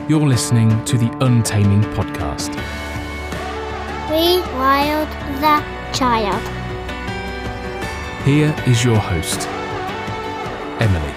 You're listening to the Untaming Podcast. Rewild the child. Here is your host, Emily.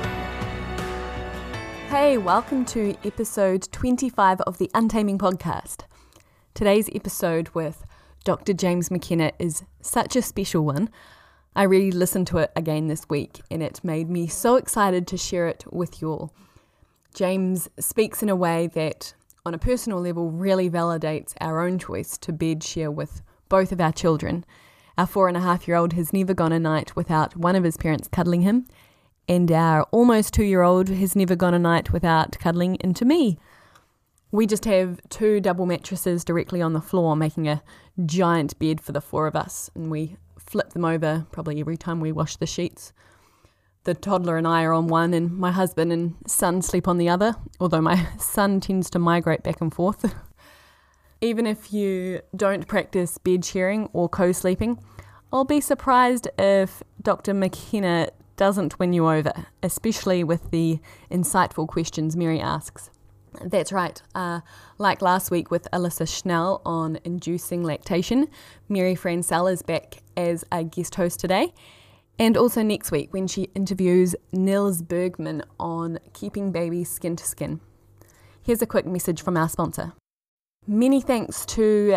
Hey, welcome to episode 25 of the Untaming Podcast. Today's episode with Dr. James McKenna is such a special one. I re-listened to it again this week and it made me so excited to share it with you all. James speaks in a way that, on a personal level, really validates our own choice to bed share with both of our children. Our 4.5-year-old has never gone a night without one of his parents cuddling him, and our almost 2-year-old has never gone a night without cuddling into me. We just have 2 double mattresses directly on the floor, making a giant bed for the 4 of us, and we flip them over probably every time we wash the sheets. The toddler and I are on one, and my husband and son sleep on the other, although my son tends to migrate back and forth. Even if you don't practice bed sharing or co-sleeping, I'll be surprised if Dr. McKenna doesn't win you over, especially with the insightful questions Mary asks. That's right. Like last week with Alyssa Schnell on inducing lactation, Mary Francel is back as a guest host today. And also next week when she interviews Nils Bergman on keeping babies skin to skin. Here's a quick message from our sponsor. Many thanks to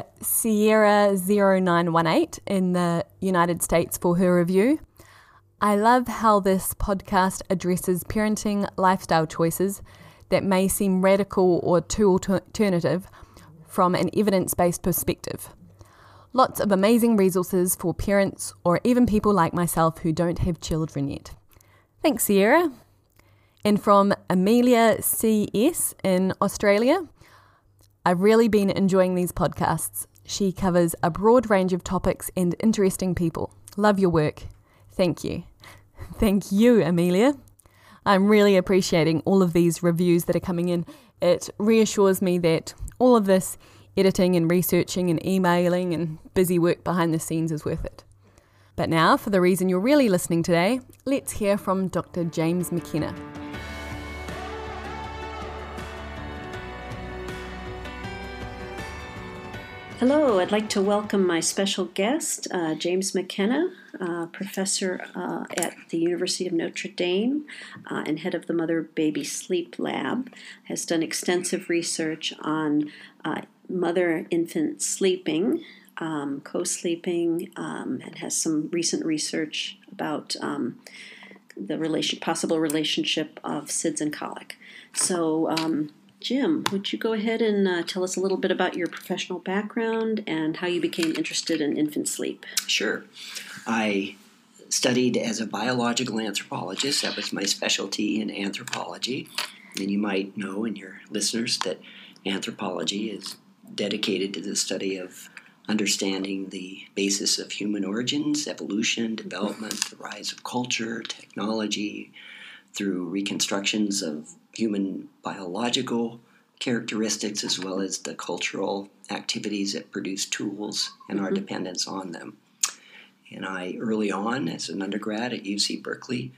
Sierra0918 in the United States for her review. I love how this podcast addresses parenting lifestyle choices that may seem radical or too alternative from an evidence-based perspective. Lots of amazing resources for parents or even people like myself who don't have children yet. Thanks, Sierra. And from Amelia CS in Australia, I've really been enjoying these podcasts. She covers a broad range of topics and interesting people. Love your work. Thank you. Thank you, Amelia. I'm really appreciating all of these reviews that are coming in. It reassures me that all of this editing and researching and emailing and busy work behind the scenes is worth it. But now, for the reason you're really listening today, let's hear from Dr. James McKenna. Hello, I'd like to welcome my special guest, James McKenna, professor at the University of Notre Dame and head of the Mother-Baby Sleep Lab, has done extensive research on mother-infant sleeping, co-sleeping, and has some recent research about the possible relationship of SIDS and colic. So, Jim, would you go ahead and tell us a little bit about your professional background and how you became interested in infant sleep? Sure. I studied as a biological anthropologist. That was my specialty in anthropology. And you might know, and your listeners, that anthropology is dedicated to the study of understanding the basis of human origins, evolution, development, the rise of culture, technology, through reconstructions of human biological characteristics as well as the cultural activities that produce tools and our dependence on them. And I, early on, as an undergrad at UC Berkeley,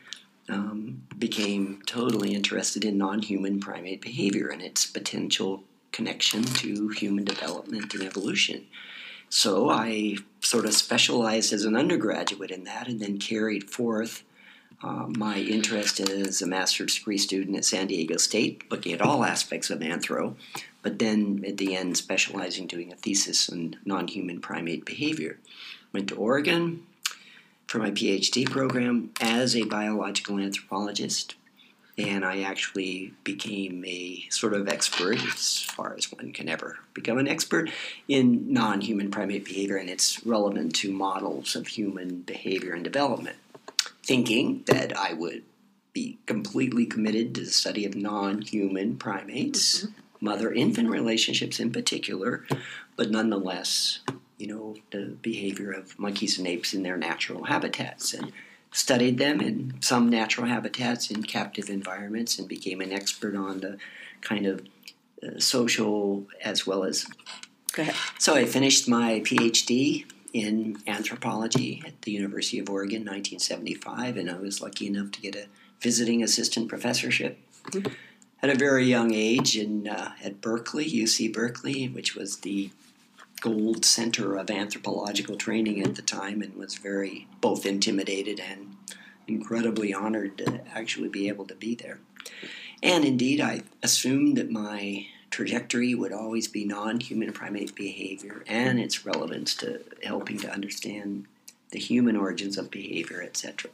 became totally interested in non-human primate behavior and its potential connection to human development and evolution. So I sort of specialized as an undergraduate in that and then carried forth my interest as a master's degree student at San Diego State, looking at all aspects of anthro, but then at the end specializing, doing a thesis on non-human primate behavior. Went to Oregon for my PhD program as a biological anthropologist, and I actually became a sort of expert, as far as one can ever become an expert, in non-human primate behavior, and it's relevant to models of human behavior and development, thinking that I would be completely committed to the study of non-human primates, mother-infant relationships in particular, but nonetheless, the behavior of monkeys and apes in their natural habitats, and studied them in some natural habitats in captive environments and became an expert on the kind of social as well as... Go ahead. So I finished my PhD in anthropology at the University of Oregon in 1975, and I was lucky enough to get a visiting assistant professorship. at a very young age at Berkeley, UC Berkeley, which was the gold center of anthropological training at the time, and was very both intimidated and incredibly honored to actually be able to be there. And indeed, I assumed that my trajectory would always be non-human primate behavior and its relevance to helping to understand the human origins of behavior, etc.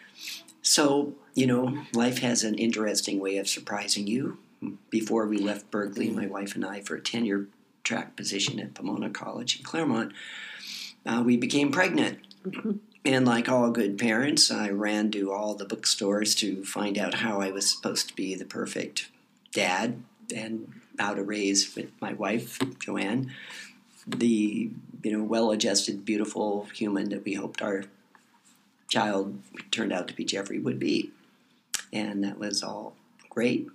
So, life has an interesting way of surprising you. Before we left Berkeley, my wife and I, for a tenure track position at Pomona College in Claremont, we became pregnant. Mm-hmm. And like all good parents, I ran to all the bookstores to find out how I was supposed to be the perfect dad and how to raise with my wife, Joanne, the well-adjusted, beautiful human that we hoped our child turned out to be Jeffrey would be. And that was all great.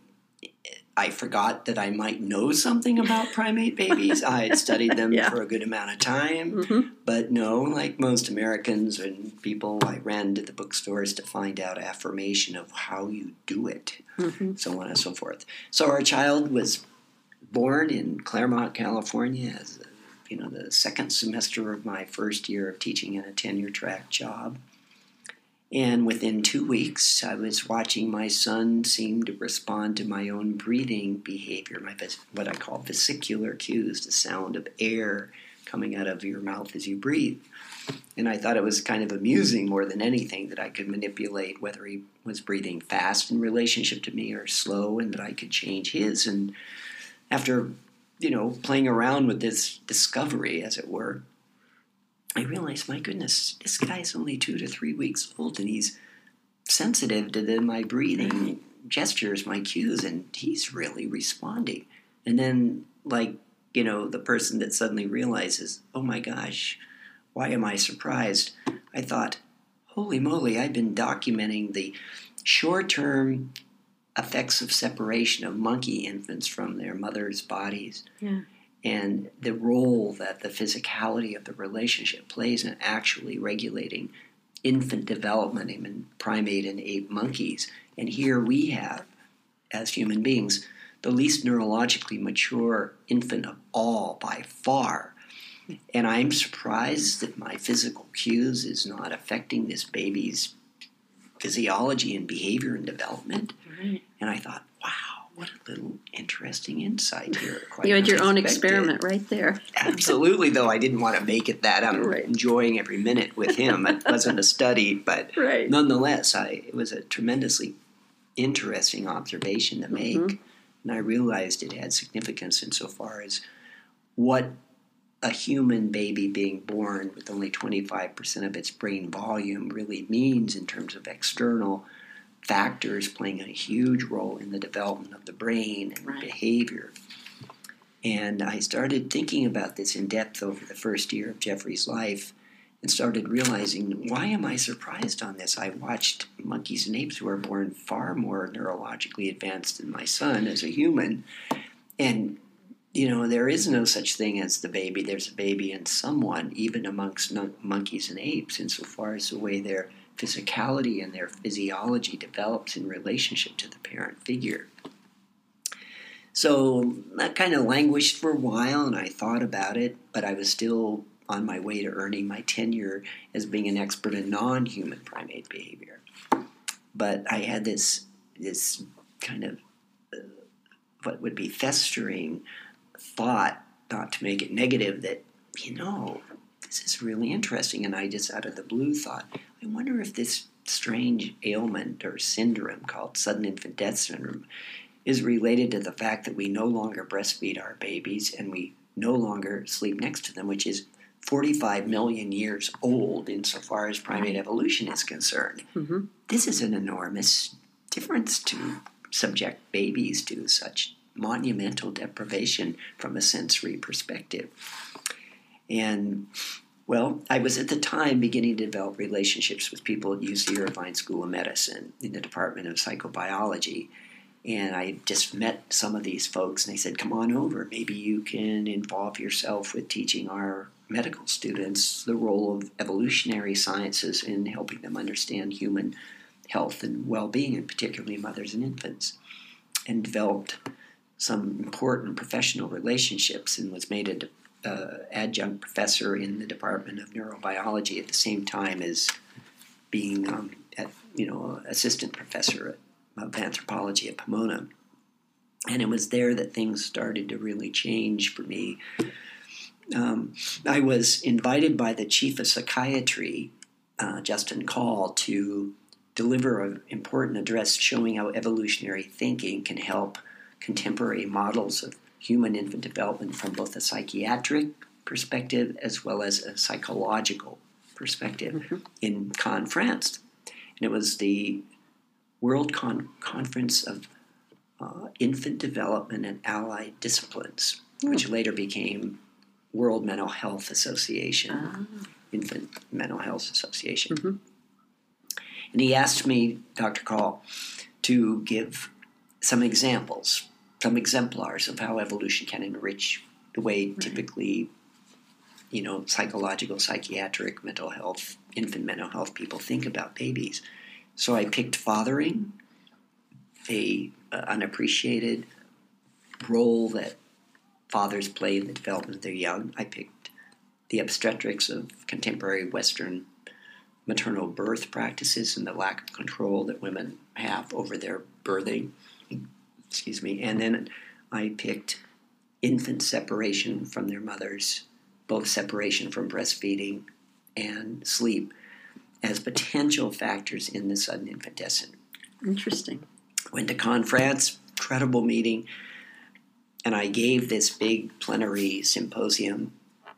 I forgot that I might know something about primate babies. I had studied them for a good amount of time. But no, like most Americans and people, I ran to the bookstores to find out affirmation of how you do it, so on and so forth. So our child was born in Claremont, California, as the second semester of my first year of teaching in a tenure track job. And within 2 weeks, I was watching my son seem to respond to my own breathing behavior, what I call vesicular cues, the sound of air coming out of your mouth as you breathe. And I thought it was kind of amusing more than anything that I could manipulate whether he was breathing fast in relationship to me or slow, and that I could change his. And after, playing around with this discovery, as it were, I realized, my goodness, this guy's only 2 to 3 weeks old, and he's sensitive to my breathing gestures, my cues, and he's really responding. And then, the person that suddenly realizes, oh my gosh, why am I surprised? I thought, holy moly, I've been documenting the short-term effects of separation of monkey infants from their mothers' bodies. Yeah. And the role that the physicality of the relationship plays in actually regulating infant development in primate and ape monkeys. And here we have, as human beings, the least neurologically mature infant of all by far. And I'm surprised that my physical cues is not affecting this baby's physiology and behavior and development. Right. And I thought, wow. What a little interesting insight here. You had your own experiment right there. Absolutely, though I didn't want to make it that. I'm enjoying every minute with him. It wasn't a study, but nonetheless, it was a tremendously interesting observation to make. And I realized it had significance insofar as what a human baby being born with only 25% of its brain volume really means in terms of external factors playing a huge role in the development of the brain and behavior. And I started thinking about this in depth over the first year of Jeffrey's life and started realizing, why am I surprised on this? I watched monkeys and apes who are born far more neurologically advanced than my son as a human. And, there is no such thing as the baby. There's a baby in someone, even amongst monkeys and apes, insofar as the way they're physicality and their physiology develops in relationship to the parent figure. So that kind of languished for a while, and I thought about it, but I was still on my way to earning my tenure as being an expert in non-human primate behavior. But I had this kind of what would be festering thought, not to make it negative, that, this is really interesting. And I just out of the blue thought, I wonder if this strange ailment or syndrome called sudden infant death syndrome is related to the fact that we no longer breastfeed our babies and we no longer sleep next to them, which is 45 million years old insofar as primate evolution is concerned. This is an enormous difference to subject babies to such monumental deprivation from a sensory perspective. And I was at the time beginning to develop relationships with people at UC Irvine School of Medicine in the Department of Psychobiology. And I just met some of these folks, and they said, come on over. Maybe you can involve yourself with teaching our medical students the role of evolutionary sciences in helping them understand human health and well-being, and particularly mothers and infants. and developed some important professional relationships and was made an adjunct professor in the Department of Neurobiology at the same time as being assistant professor of anthropology at Pomona. And it was there that things started to really change for me. I was invited by the chief of psychiatry, Justin Call, to deliver an important address showing how evolutionary thinking can help contemporary models of human infant development from both a psychiatric perspective as well as a psychological perspective in Cannes, France. And it was the World Conference of Infant Development and Allied Disciplines, which later became World Mental Health Association, Infant Mental Health Association. And he asked me, Dr. Call, to give some examples, some exemplars of how evolution can enrich the way typically, psychological, psychiatric, mental health, infant mental health people think about babies. So I picked fathering, an unappreciated role that fathers play in the development of their young. I picked the obstetrics of contemporary Western maternal birth practices and the lack of control that women have over their birthing. And then I picked infant separation from their mothers, both separation from breastfeeding and sleep, as potential factors in the sudden infant death. Interesting. Went to Cannes, France, incredible meeting, and I gave this big plenary symposium,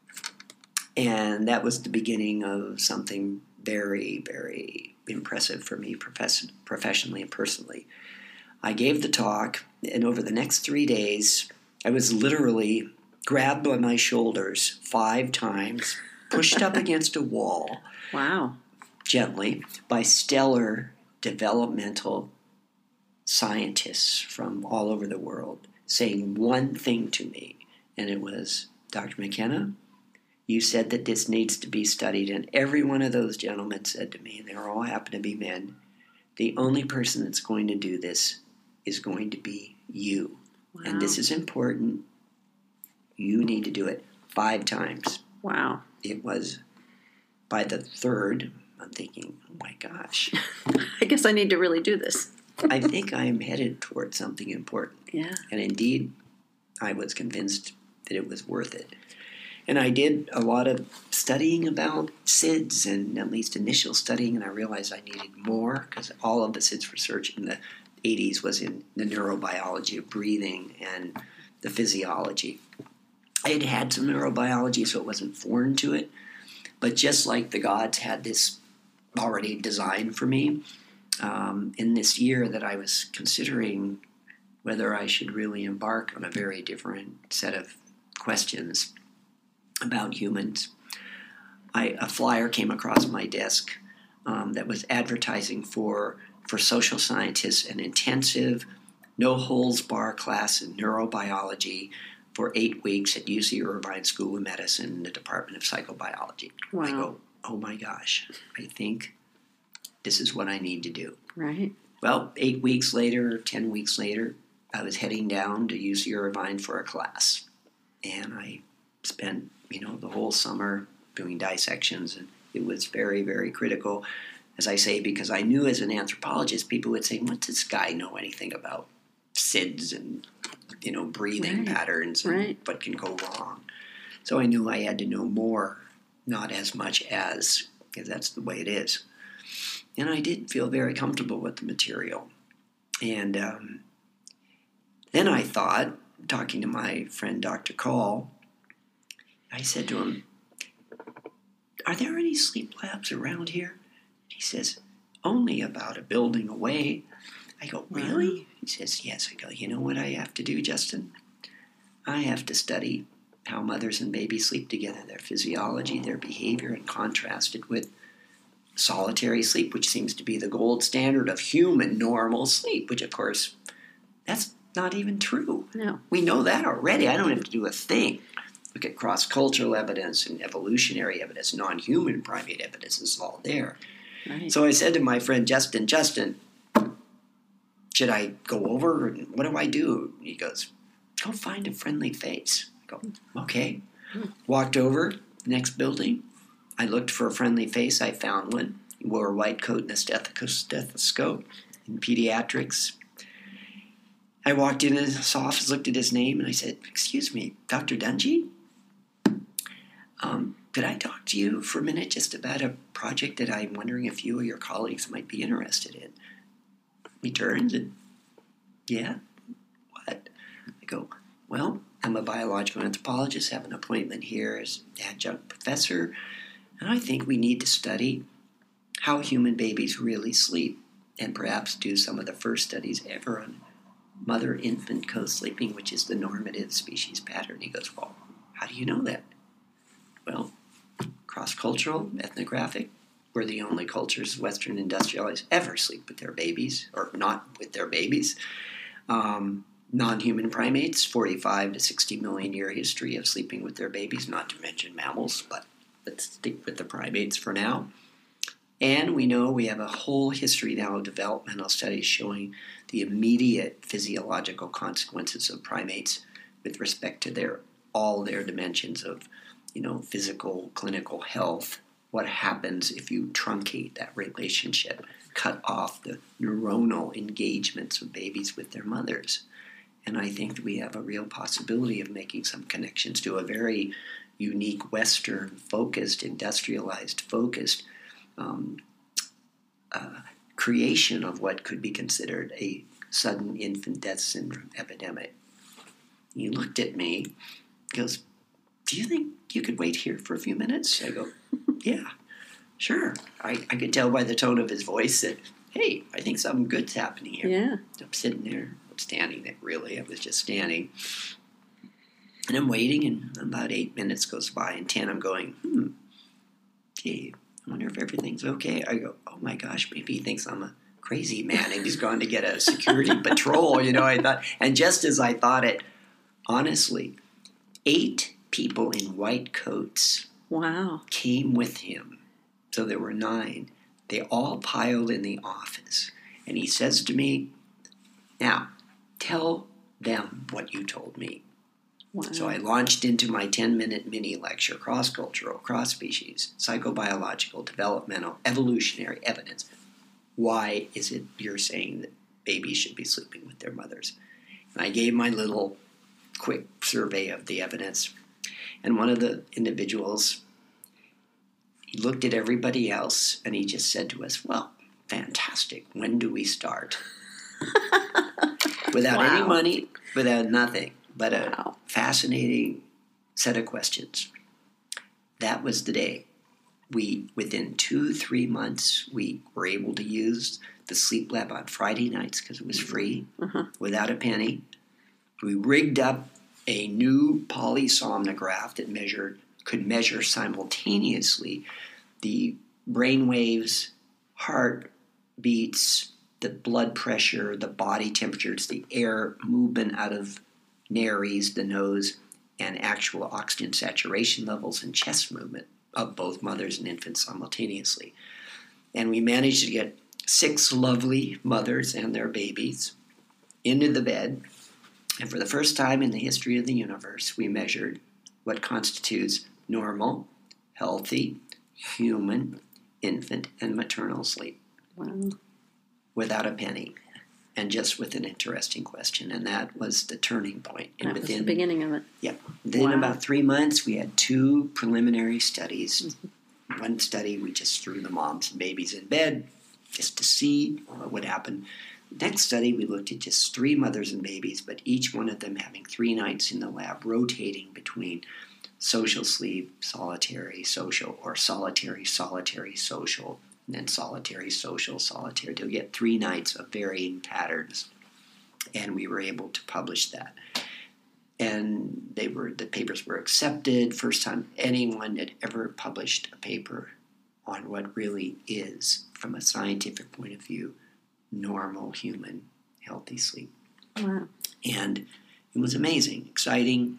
and that was the beginning of something very, very impressive for me professionally and personally. I gave the talk, and over the next 3 days, I was literally grabbed by my shoulders 5 times, pushed up against a wall, gently, by stellar developmental scientists from all over the world, saying one thing to me, and it was, Dr. McKenna, you said that this needs to be studied, and every one of those gentlemen said to me, and they all happen to be men, the only person that's going to do this is going to be you. Wow. And this is important. You need to do it 5 times. Wow. It was, by the 3rd, I'm thinking, oh my gosh. I guess I need to really do this. I think I'm headed towards something important. Yeah. And indeed, I was convinced that it was worth it. And I did a lot of studying about SIDS, and at least initial studying, and I realized I needed more because all of the SIDS research in the 80s was in the neurobiology of breathing and the physiology. I had had some neurobiology, so it wasn't foreign to it. But just like the gods had this already designed for me, in this year that I was considering whether I should really embark on a very different set of questions about humans, a flyer came across my desk that was advertising for social scientists an intensive, no-holds-barred class in neurobiology for 8 weeks at UC Irvine School of Medicine in the Department of Psychobiology. Wow. I go, oh my gosh, I think this is what I need to do. Right. Well, 8 weeks later, 10 weeks later, I was heading down to UC Irvine for a class. And I spent, the whole summer doing dissections, and it was very, very critical, as I say, because I knew as an anthropologist, people would say, what does this guy know anything about SIDS and, breathing patterns and what can go wrong? So I knew I had to know more, not as much as, because that's the way it is. And I did feel very comfortable with the material. And then I thought, talking to my friend Dr. Call, I said to him, are there any sleep labs around here? He says, only about a building away. I go, really? He says, yes. I go, you know what I have to do, Justin? I have to study how mothers and babies sleep together, their physiology, their behavior, and contrast it with solitary sleep, which seems to be the gold standard of human normal sleep, which, of course, that's not even true. No. We know that already. I don't have to do a thing. Look at cross-cultural evidence and evolutionary evidence, non-human primate evidence is all there. Right. So I said to my friend Justin, should I go over and what do I do? He goes, go find a friendly face. I go, okay. Walked over, next building. I looked for a friendly face. I found one. He wore a white coat and a stethoscope in pediatrics. I walked in his office, looked at his name, and I said, excuse me, Dr. Dungy? Could I talk to you for a minute just about a project that I'm wondering if you or your colleagues might be interested in? He turns and, yeah, what? I go, well, I'm a biological anthropologist, have an appointment here as adjunct professor, and I think we need to study how human babies really sleep and perhaps do some of the first studies ever on mother-infant co-sleeping, which is the normative species pattern. He goes, well, how do you know that? Well, cross-cultural, ethnographic, we're the only cultures, Western industrialized, ever sleep with their babies, or not with their babies. Non-human primates, 45 to 60 million year history of sleeping with their babies, not to mention mammals, but let's stick with the primates for now. And we know we have a whole history now of developmental studies showing the immediate physiological consequences of primates with respect to all their dimensions of, physical, clinical health. What happens if you truncate that relationship, cut off the neuronal engagements of babies with their mothers? And I think that we have a real possibility of making some connections to a very unique Western-focused, industrialized-focused creation of what could be considered a sudden infant death syndrome epidemic. He looked at me, goes, do you think you could wait here for a few minutes? I go, yeah, sure. I could tell by the tone of his voice that, hey, I think something good's happening here. Yeah. I'm sitting there, I'm standing there, really. I was just standing. And I'm waiting, and about 8 minutes goes by, and 10, I'm going, gee, I wonder if everything's okay. I go, oh my gosh, maybe he thinks I'm a crazy man and he's gone to get a security patrol, I thought. And just as I thought it, honestly, 8 people in white coats came with him. So there were 9. They all piled in the office. And he says to me, now, tell them what you told me. Wow. So I launched into my 10-minute mini lecture, cross-cultural, cross-species, psychobiological, developmental, evolutionary evidence. Why is it you're saying that babies should be sleeping with their mothers? And I gave my little quick survey of the evidence. And one of the individuals, he looked at everybody else and he just said to us, well, fantastic. When do we start? Without any money, without nothing. But a fascinating set of questions. That was the day. Within 2-3 months, we were able to use the sleep lab on Friday nights because it was free, without a penny. We rigged up a new polysomnograph that could measure simultaneously the brain waves, heart beats, the blood pressure, the body temperatures, the air movement out of nares, the nose, and actual oxygen saturation levels and chest movement of both mothers and infants simultaneously. And we managed to get 6 lovely mothers and their babies into the bed. And for the first time in the history of the universe, we measured what constitutes normal, healthy, human, infant, and maternal sleep. Wow. Without a penny. And just with an interesting question. And that was the turning point. And that was the beginning of it. Yeah. Within about 3 months, we had 2 preliminary studies. One study, we just threw the moms and babies in bed just to see what would happen. Next study, we looked at just 3 mothers and babies, but each one of them having 3 nights in the lab, rotating between social sleep, solitary, social, or solitary, social, and then solitary, social, solitary, to get 3 nights of varying patterns. And we were able to publish that. And the papers were accepted. First time anyone had ever published a paper on what really is, from a scientific point of view, normal human healthy sleep. Wow. And it was amazing, exciting,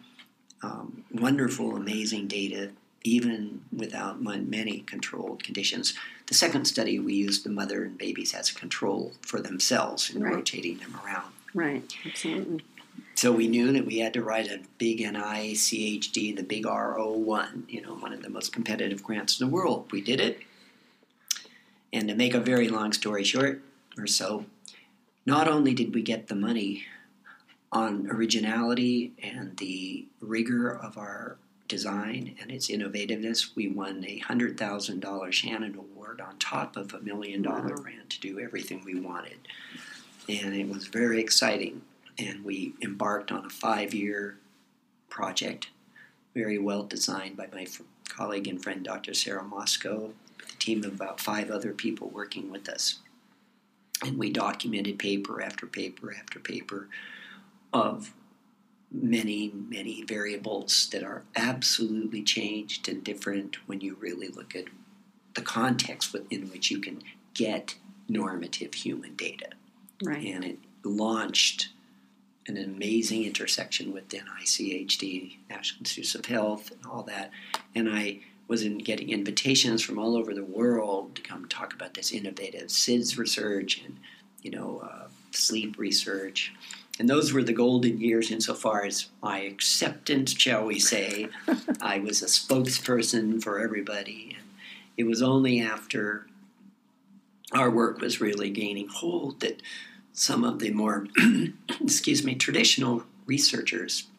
wonderful, amazing data, even without many controlled conditions. The second study, we used the mother and babies as a control for themselves in Right. rotating them around. Right, absolutely. So we knew that we had to write a big NICHD, the big R01, one of the most competitive grants in the world. We did it. And to make a very long story short, or so, not only did we get the money on originality and the rigor of our design and its innovativeness, we won a $100,000 Shannon Award on top of $1 million grant to do everything we wanted. And it was very exciting. And we embarked on a 5-year project, very well designed by my colleague and friend, Dr. Sarah Moscow, with a team of about 5 other people working with us. And we documented paper after paper after paper of many, many variables that are absolutely changed and different when you really look at the context within which you can get normative human data. Right. And it launched an amazing intersection with NICHD, National Institutes of Health, and all that. And I was getting invitations from all over the world to come talk about this innovative SIDS research and, sleep research. And those were the golden years insofar as my acceptance, shall we say. I was a spokesperson for everybody. And it was only after our work was really gaining hold that some of the more, traditional researchers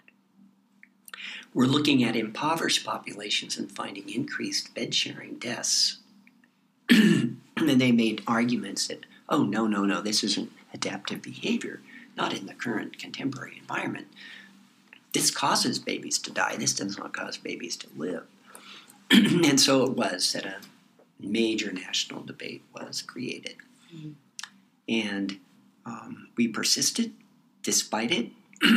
were looking at impoverished populations and finding increased bed-sharing deaths. And they made arguments that, oh, no, this isn't adaptive behavior, not in the current contemporary environment. This causes babies to die. This does not cause babies to live. And so it was that a major national debate was created. Mm-hmm. And we persisted despite it.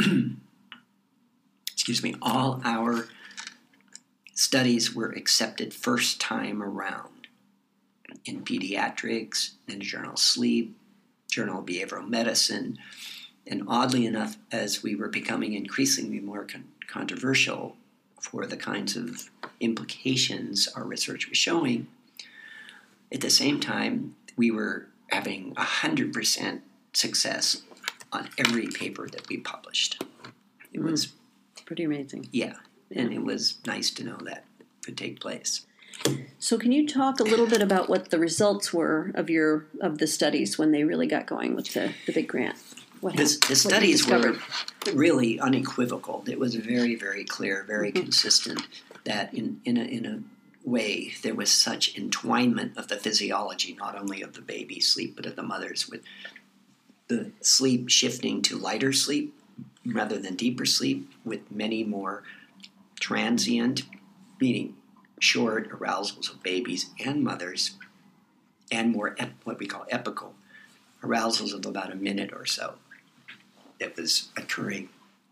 All our studies were accepted first time around in pediatrics, in the Journal of Sleep, Journal of Behavioral Medicine, and oddly enough, as we were becoming increasingly more controversial for the kinds of implications our research was showing, at the same time, we were having 100% success on every paper that we published. It was pretty amazing. Yeah, and it was nice to know that could take place. So can you talk a little bit about what the results were of the studies when they really got going with the big grant? The studies were really unequivocal. It was very, very clear, very consistent that in a way there was such entwinement of the physiology, not only of the baby's sleep, but of the mother's, with the sleep shifting to lighter sleep rather than deeper sleep, with many more transient, meaning short arousals of babies and mothers, and more what we call epical arousals of about a minute or so that was occurring.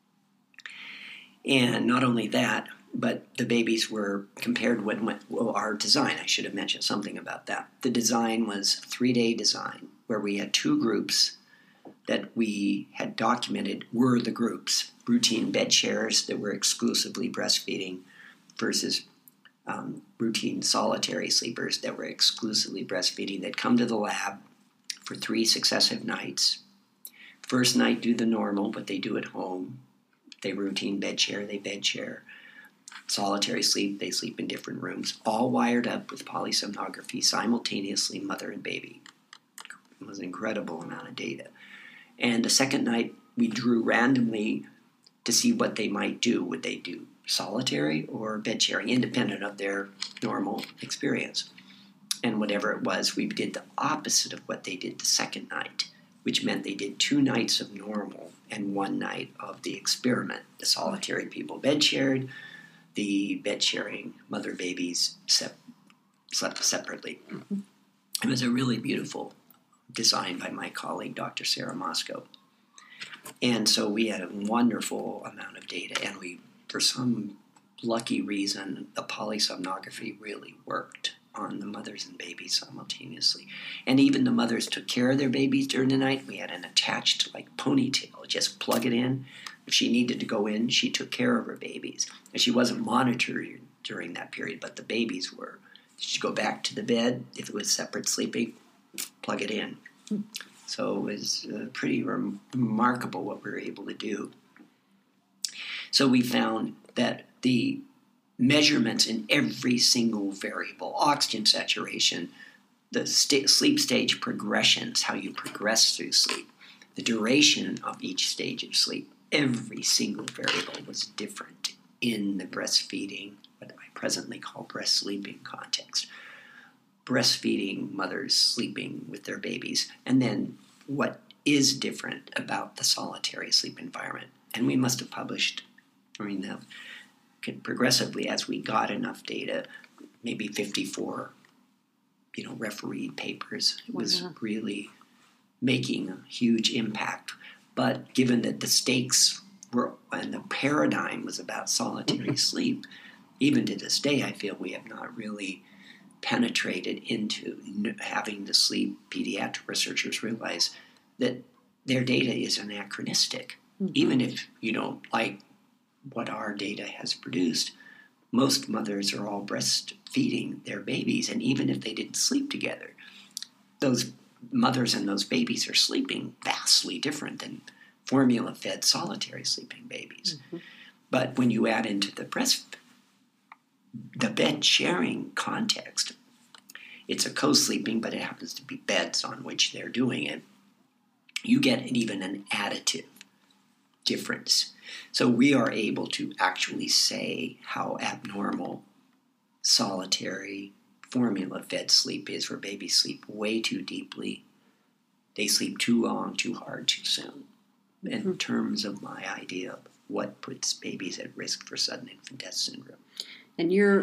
And not only that, but the babies were compared with our design. I should have mentioned something about that. The design was a 3-day design where we had 2 groups that we had documented were the groups: routine bed sharers that were exclusively breastfeeding versus routine solitary sleepers that were exclusively breastfeeding. They'd come to the lab for 3 successive nights. First night do the normal, but they do at home. They routine bed share, they bed share. Solitary sleep, they sleep in different rooms, all wired up with polysomnography simultaneously, mother and baby. It was an incredible amount of data. And the second night, we drew randomly to see what they might do. Would they do solitary or bed sharing, independent of their normal experience? And whatever it was, we did the opposite of what they did the second night, which meant they did 2 nights of normal and 1 night of the experiment. The solitary people bed shared, the bed sharing mother babies slept separately. Mm-hmm. It was a really beautiful design by my colleague, Dr. Sarah Moscow. And so we had a wonderful amount of data, and we, for some lucky reason, the polysomnography really worked on the mothers and babies simultaneously. And even the mothers took care of their babies during the night. We had an attached ponytail, just plug it in. If she needed to go in, she took care of her babies. And she wasn't monitored during that period, but the babies were. She'd go back to the bed. If it was separate sleeping, plug it in. So it was pretty remarkable what we were able to do. So we found that the measurements in every single variable, oxygen saturation, the sleep stage progressions, how you progress through sleep, the duration of each stage of sleep, every single variable was different in the breastfeeding, what I presently call breast sleeping context. Breastfeeding mothers sleeping with their babies, and then what is different about the solitary sleep environment. And we must have published, progressively as we got enough data, maybe 54, refereed papers. It was really making a huge impact. But given that the stakes were, and the paradigm was about solitary sleep, even to this day, I feel we have not really penetrated into having the sleep pediatric researchers realize that their data is anachronistic. Even if you don't like what our data has produced, most mothers are all breastfeeding their babies, and even if they didn't sleep together, those mothers and those babies are sleeping vastly different than formula-fed solitary sleeping babies. But when you add into the bed sharing context, it's a co-sleeping, but it happens to be beds on which they're doing it. You get even an additive difference. So we are able to actually say how abnormal solitary formula-fed sleep is, where babies sleep way too deeply. They sleep too long, too hard, too soon. In terms of my idea of what puts babies at risk for sudden infant death syndrome. And your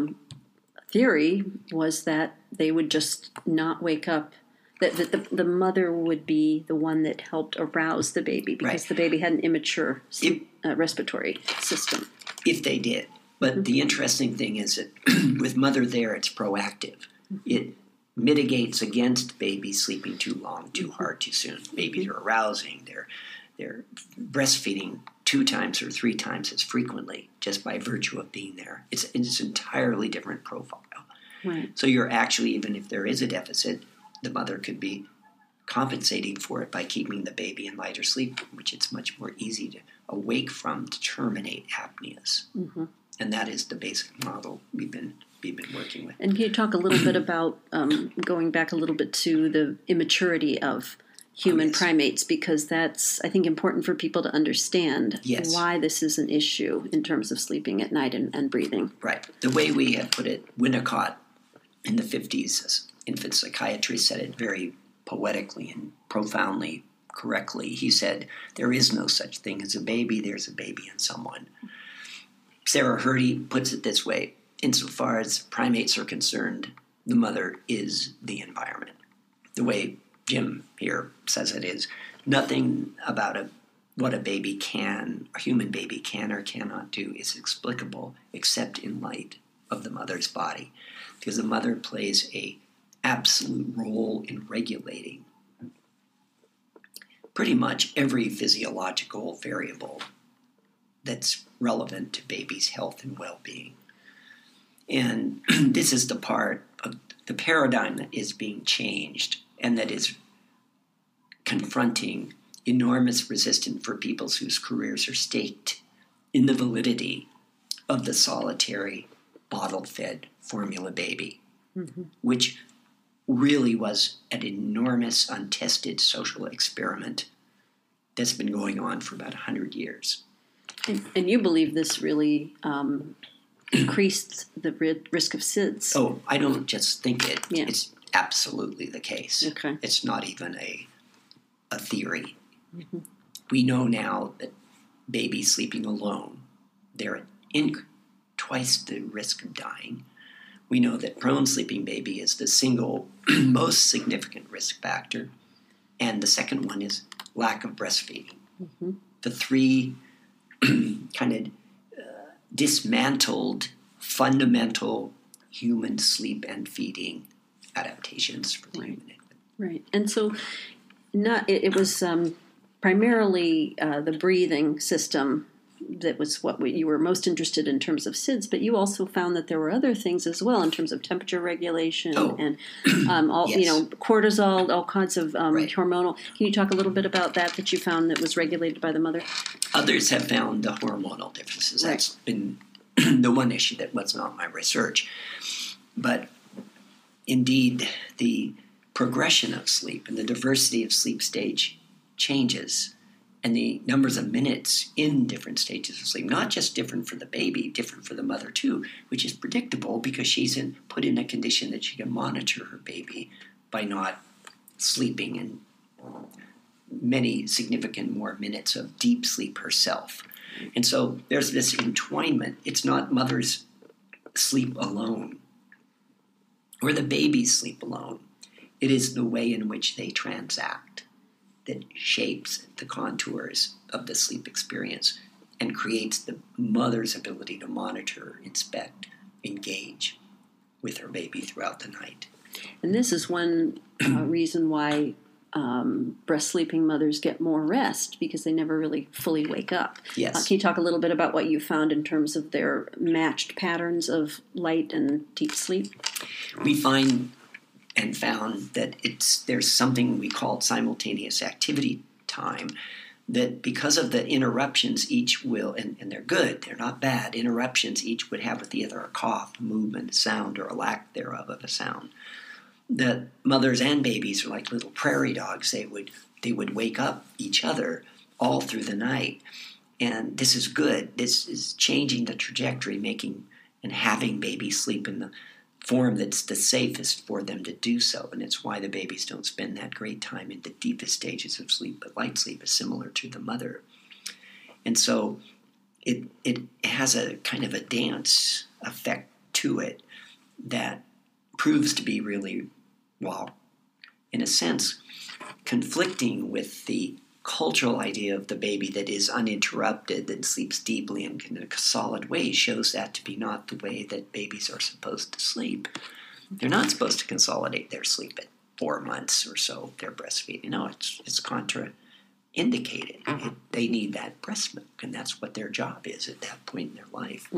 theory was that they would just not wake up, that the mother would be the one that helped arouse the baby because the baby had an immature respiratory system. If they did. But the interesting thing is that with Mother There, it's proactive. It mitigates against babies sleeping too long, too hard, too soon. Babies are arousing. They're breastfeeding 2 times or 3 times as frequently just by virtue of being there. It's an entirely different profile. Right. So you're actually, even if there is a deficit, the mother could be compensating for it by keeping the baby in lighter sleep, which it's much more easy to awake from to terminate apneas. And that is the basic model we've been working with. And can you talk a little bit about going back a little bit to the immaturity of human primates, because that's, I think, important for people to understand why this is an issue in terms of sleeping at night and breathing. Right. The way we had put it, Winnicott in the 50s, as infant psychiatry, said it very poetically and profoundly correctly. He said, there is no such thing as a baby, there's a baby in someone. Sarah Hrdy puts it this way, insofar as primates are concerned, the mother is the environment. The way Jim here says it is, nothing about what a baby can, a human baby can or cannot do is explicable except in light of the mother's body. Because the mother plays a absolute role in regulating pretty much every physiological variable that's relevant to baby's health and well-being. And this is the part of the paradigm that is being changed and that is confronting enormous resistance for people whose careers are staked in the validity of the solitary bottle-fed formula baby, which really was an enormous, untested social experiment that's been going on for about 100 years. And you believe this really increased the risk of SIDS? Oh, I don't just think it. Yeah. It's absolutely the case. Okay. It's not even a theory. We know now that babies sleeping alone, they're in twice the risk of dying. We know that prone sleeping baby is the single most significant risk factor. And the second one is lack of breastfeeding. The 3 kind of dismantled fundamental human sleep and feeding adaptations for the human infant. Right. And so it was primarily the breathing system that was what you were most interested in terms of SIDS, but you also found that there were other things as well in terms of temperature regulation and all, yes. Cortisol, all kinds of Right. hormonal. Can you talk a little bit about that you found that was regulated by the mother? Others have found the hormonal differences. Right. That's been the one issue that was not my research. But indeed, the progression of sleep and the diversity of sleep stage changes, and the numbers of minutes in different stages of sleep, not just different for the baby, different for the mother too, which is predictable because she's put in a condition that she can monitor her baby by not sleeping in many significant more minutes of deep sleep herself. And so there's this entwinement. It's not mother's sleep alone or the baby's sleep alone. It is the way in which they transact that shapes the contours of the sleep experience and creates the mother's ability to monitor, inspect, engage with her baby throughout the night. And this is one reason why breast sleeping mothers get more rest, because they never really fully wake up. Yes. Can you talk a little bit about what you found in terms of their matched patterns of light and deep sleep? We find and found that there's something we call simultaneous activity time, that because of the interruptions each will, and they're good, they're not bad, interruptions each would have with either a cough, movement, sound, or a lack thereof of a sound, that mothers and babies are like little prairie dogs. They would wake up each other all through the night. And this is good. This is changing the trajectory, making and having babies sleep in the form that's the safest for them to do so. And it's why the babies don't spend that great time in the deepest stages of sleep, but light sleep is similar to the mother. And so it has a kind of a dance effect to it that proves to be really, well, in a sense, conflicting with the cultural idea of the baby that is uninterrupted, that sleeps deeply and in a solid way, shows that to be not the way that babies are supposed to sleep. They're not supposed to consolidate their sleep at 4 months or so. They're breastfeeding. No, it's contraindicated. They need that breast milk, and that's what their job is at that point in their life.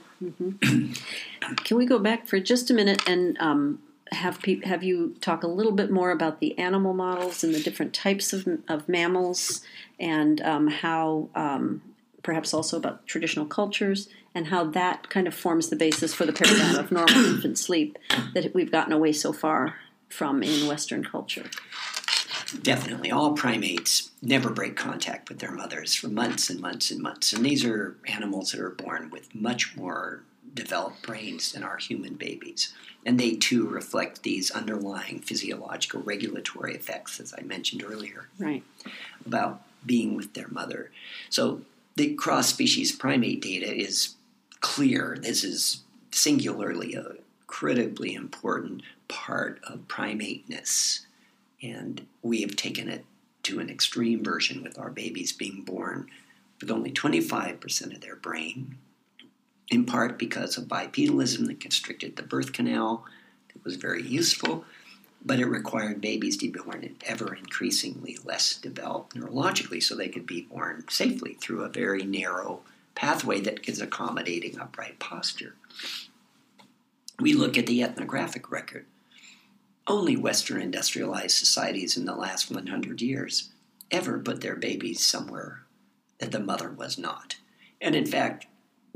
Can we go back for just a minute and have you talk a little bit more about the animal models and the different types of mammals, and how perhaps also about traditional cultures and how that kind of forms the basis for the paradigm of normal infant sleep that we've gotten away so far from in Western culture? Definitely. All primates never break contact with their mothers for months and months and months. And these are animals that are born with much more developed brains than our human babies. And they, too, reflect these underlying physiological regulatory effects, as I mentioned earlier, Right. about being with their mother. So the cross-species primate data is clear. This is singularly a critically important part of primateness. And we have taken it to an extreme version with our babies being born with only 25% of their brain, in part because of bipedalism that constricted the birth canal. It was very useful, but it required babies to be born ever increasingly less developed neurologically so they could be born safely through a very narrow pathway that is accommodating upright posture. We look at the ethnographic record. Only Western industrialized societies in the last 100 years ever put their babies somewhere that the mother was not. And in fact,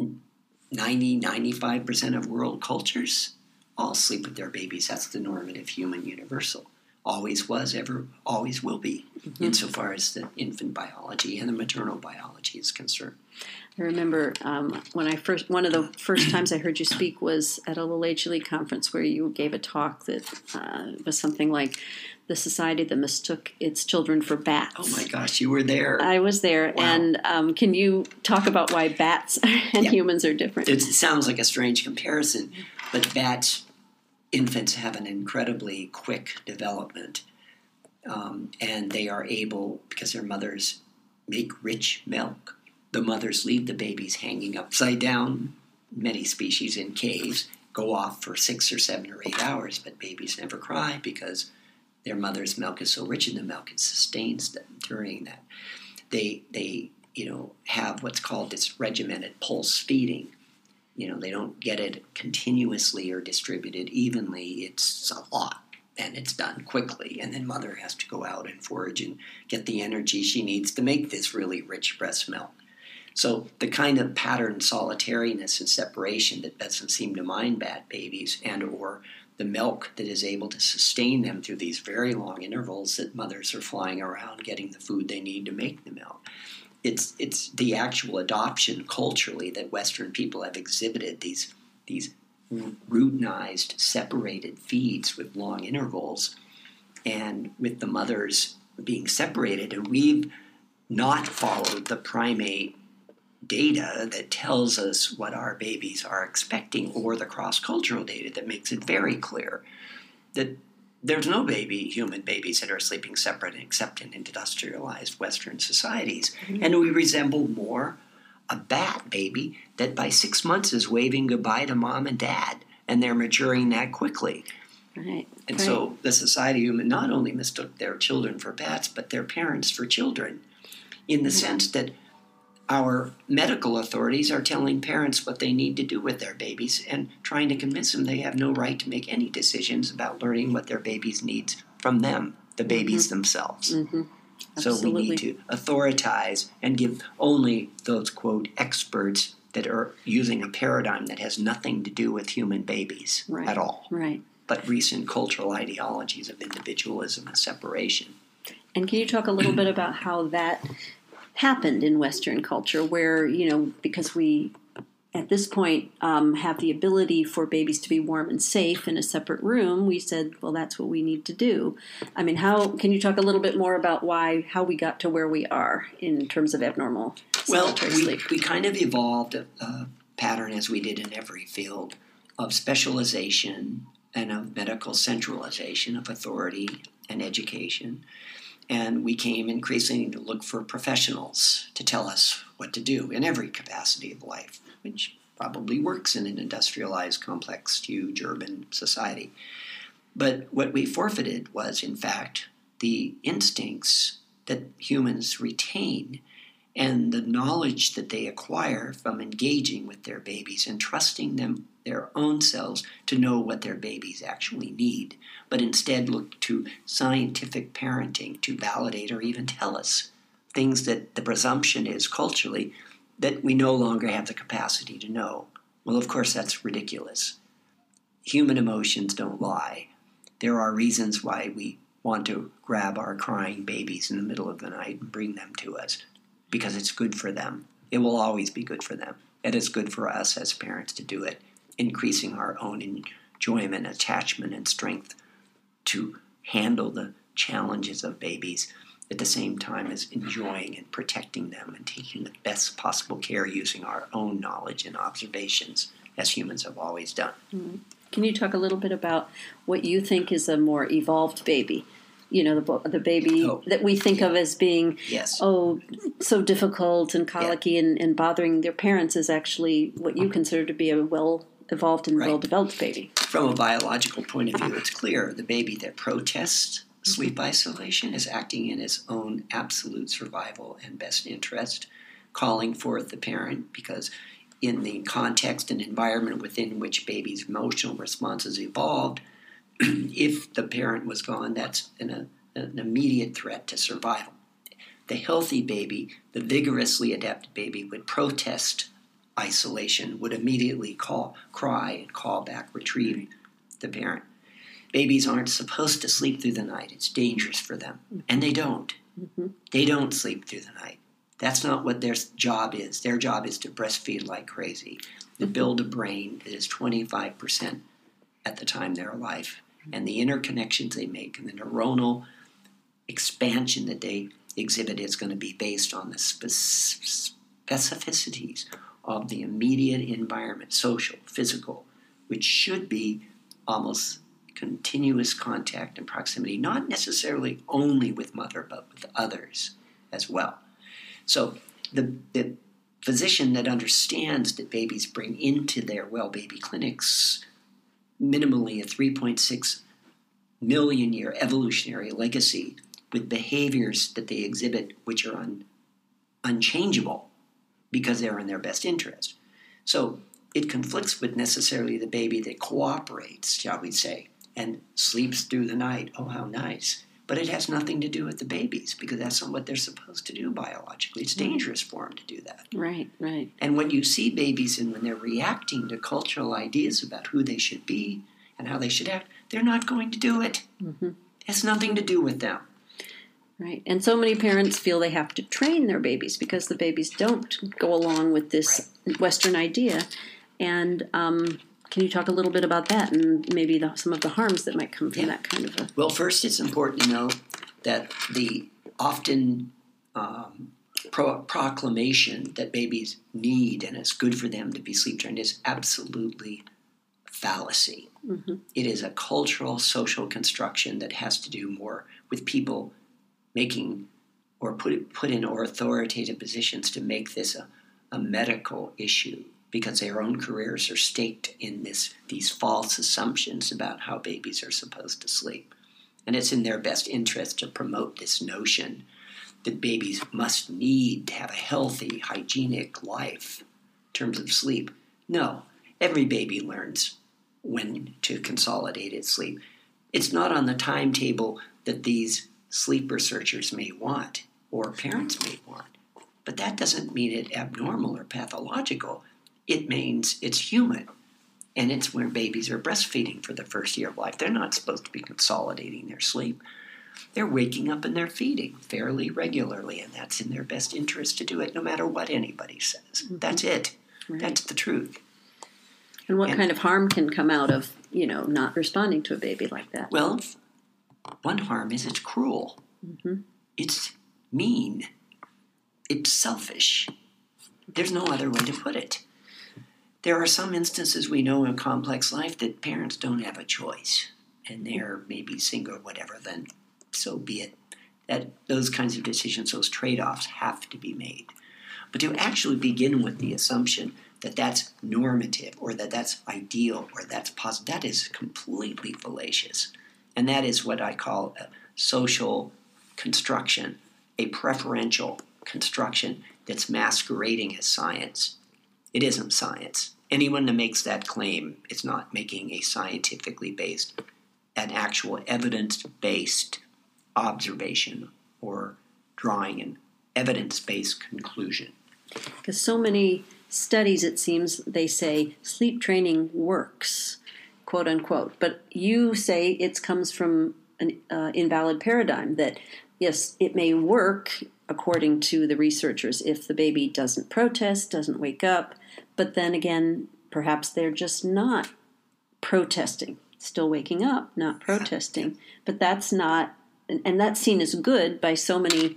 95% of world cultures all sleep with their babies. That's the normative human universal. Always was, ever, always will be, insofar as the infant biology and the maternal biology is concerned. I remember one of the first times I heard you speak was at a Little HLE conference where you gave a talk that was something like the society that mistook its children for bats. Oh my gosh, you were there. I was there. Wow. And can you talk about why bats and humans are different? It sounds like a strange comparison, but infants have an incredibly quick development, and they are able, because their mothers make rich milk, the mothers leave the babies hanging upside down, many species in caves, go off for 6 or 7 or 8 hours, but babies never cry because their mother's milk is so rich in the milk, it sustains them during that. They have what's called this regimented pulse feeding. They don't get it continuously or distributed evenly. It's a lot, and it's done quickly. And then mother has to go out and forage and get the energy she needs to make this really rich breast milk. So the kind of patterned solitariness and separation that doesn't seem to mind bad babies, and or the milk that is able to sustain them through these very long intervals that mothers are flying around getting the food they need to make the milk. It's the actual adoption culturally that Western people have exhibited these routinized, separated feeds with long intervals, and with the mothers being separated. And we've not followed the primate data that tells us what our babies are expecting, or the cross-cultural data that makes it very clear that there's no human babies that are sleeping separate except in industrialized Western societies. Mm-hmm. And we resemble more a bat baby that by 6 months is waving goodbye to mom and dad, and they're maturing that quickly. Right. And so the Society of Human not only mistook their children for bats, but their parents for children, in the sense that our medical authorities are telling parents what they need to do with their babies and trying to convince them they have no right to make any decisions about learning what their babies need from them, the babies themselves. Mm-hmm. So we need to authoritize and give only those, quote, experts that are using a paradigm that has nothing to do with human babies at all. Right. But recent cultural ideologies of individualism and separation. And can you talk a little bit about how that happened in Western culture, where, because we, at this point, have the ability for babies to be warm and safe in a separate room, we said, well, that's what we need to do. I mean, can you talk a little bit more about how we got to where we are in terms of abnormal solitary sleep? We kind of evolved a pattern, as we did in every field, of specialization and of medical centralization of authority and education. And we came increasingly to look for professionals to tell us what to do in every capacity of life, which probably works in an industrialized, complex, huge urban society. But what we forfeited was, in fact, the instincts that humans retain and the knowledge that they acquire from engaging with their babies and trusting them, their own selves, to know what their babies actually need, but instead look to scientific parenting to validate or even tell us things that the presumption is culturally that we no longer have the capacity to know. Well, of course, that's ridiculous. Human emotions don't lie. There are reasons why we want to grab our crying babies in the middle of the night and bring them to us, because it's good for them. It will always be good for them. It is good for us as parents to do it, increasing our own enjoyment, attachment, and strength to handle the challenges of babies at the same time as enjoying and protecting them and taking the best possible care using our own knowledge and observations, as humans have always done. Mm-hmm. Can you talk a little bit about what you think is a more evolved baby? The baby that we think of as being, so difficult and colicky and bothering their parents is actually what you consider to be a well-evolved and well-developed baby. From a biological point of view, it's clear the baby that protests sleep isolation is acting in its own absolute survival and best interest, calling forth the parent, because in the context and environment within which baby's emotional responses evolved, if the parent was gone, that's an immediate threat to survival. The healthy baby, the vigorously adapted baby, would protest isolation, would immediately cry and call back, retrieve the parent. Babies aren't supposed to sleep through the night. It's dangerous for them. And they don't. Mm-hmm. They don't sleep through the night. That's not what their job is. Their job is to breastfeed like crazy, to build a brain that is 25% at the time they're alive. And the interconnections they make and the neuronal expansion that they exhibit is going to be based on the specificities of the immediate environment, social, physical, which should be almost continuous contact and proximity, not necessarily only with mother, but with others as well. So the physician that understands that babies bring into their well baby clinics minimally a 3.6 million year evolutionary legacy with behaviors that they exhibit which are unchangeable because they're in their best interest. So it conflicts with necessarily the baby that cooperates, shall we say, and sleeps through the night. Oh, how nice. But it has nothing to do with the babies because that's not what they're supposed to do biologically. It's dangerous for them to do that. Right, right. And when you see babies and when they're reacting to cultural ideas about who they should be and how they should act, they're not going to do it. It has nothing to do with them. Right. And so many parents feel they have to train their babies because the babies don't go along with this Western idea. And can you talk a little bit about that and maybe some of the harms that might come from that kind of a... Well, first, it's important to know that the often proclamation that babies need and it's good for them to be sleep trained is absolutely fallacy. It is a cultural, social construction that has to do more with people making or put in authoritative positions to make this a medical issue because their own careers are staked in these false assumptions about how babies are supposed to sleep. And it's in their best interest to promote this notion that babies must need to have a healthy, hygienic life in terms of sleep. No, every baby learns when to consolidate its sleep. It's not on the timetable that these sleep researchers may want or parents may want. But that doesn't mean it abnormal or pathological. It means it's human. And it's where babies are breastfeeding for the first year of life. They're not supposed to be consolidating their sleep. They're waking up and they're feeding fairly regularly, and that's in their best interest to do it no matter what anybody says. That's it. Right. That's the truth. And what kind of harm can come out of, not responding to a baby like that? Well, one harm is it's cruel. It's mean. It's selfish. There's no other way to put it. There are some instances we know in complex life that parents don't have a choice, and they're maybe single or whatever, then so be it. That those kinds of decisions, those trade-offs have to be made. But to actually begin with the assumption that that's normative or that that's ideal or that's positive, that is completely fallacious. And that is what I call a social construction, a preferential construction that's masquerading as science. It isn't science. Anyone that makes that claim is not making a scientifically based, an actual evidence-based observation or drawing an evidence-based conclusion. Because so many studies, it seems, they say sleep training works, quote unquote. But you say it comes from an invalid paradigm that, yes, it may work according to the researchers if the baby doesn't protest, doesn't wake up. But then again, perhaps they're just not protesting, still waking up, not protesting. But that's not, and that's seen as good by so many,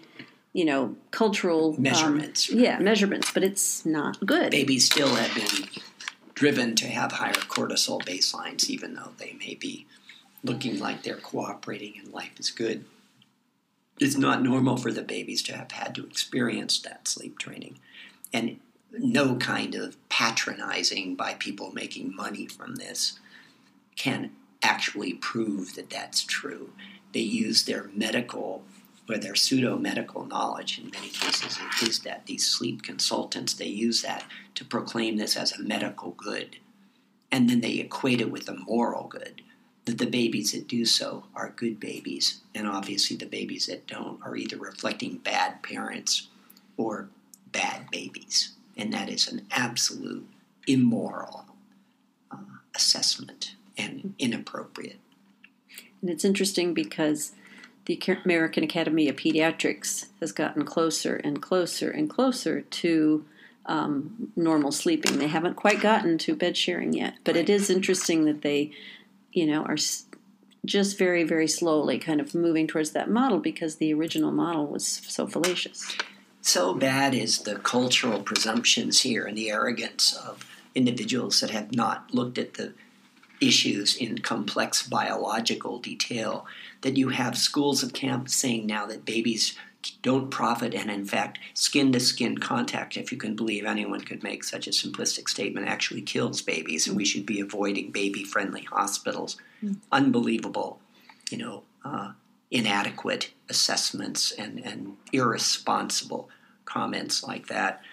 cultural measurements. Measurements, but it's not good. Babies still have been driven to have higher cortisol baselines, even though they may be looking like they're cooperating and life is good. It's not normal for the babies to have had to experience that sleep training. And no kind of patronizing by people making money from this can actually prove that that's true. They use their medical or their pseudo-medical knowledge, in many cases it is that these sleep consultants, they use that to proclaim this as a medical good. And then they equate it with a moral good, that the babies that do so are good babies. And obviously the babies that don't are either reflecting bad parents or bad babies. And that is an absolute immoral assessment and inappropriate. And it's interesting because the American Academy of Pediatrics has gotten closer and closer and closer to normal sleeping. They haven't quite gotten to bed sharing yet, but it is interesting that they, are just very, very slowly kind of moving towards that model because the original model was so fallacious. So bad is the cultural presumptions here and the arrogance of individuals that have not looked at the issues in complex biological detail that you have schools of camp saying now that babies don't profit, and in fact, skin-to-skin contact, if you can believe anyone could make such a simplistic statement, actually kills babies, and we should be avoiding baby-friendly hospitals. Unbelievable, inadequate assessments and irresponsible comments like that.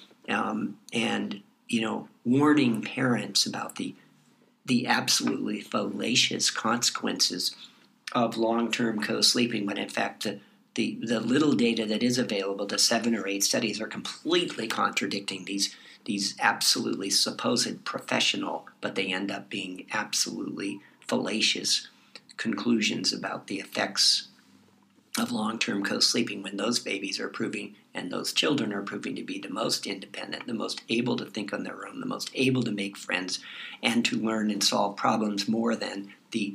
And, warning parents about the absolutely fallacious consequences of long-term co-sleeping, when in fact the little data that is available, the 7 or 8 studies, are completely contradicting these absolutely supposed professional, but they end up being absolutely fallacious conclusions about the effects of long-term co-sleeping, when those babies are proving, and those children are proving, to be the most independent, the most able to think on their own, the most able to make friends and to learn and solve problems, more than the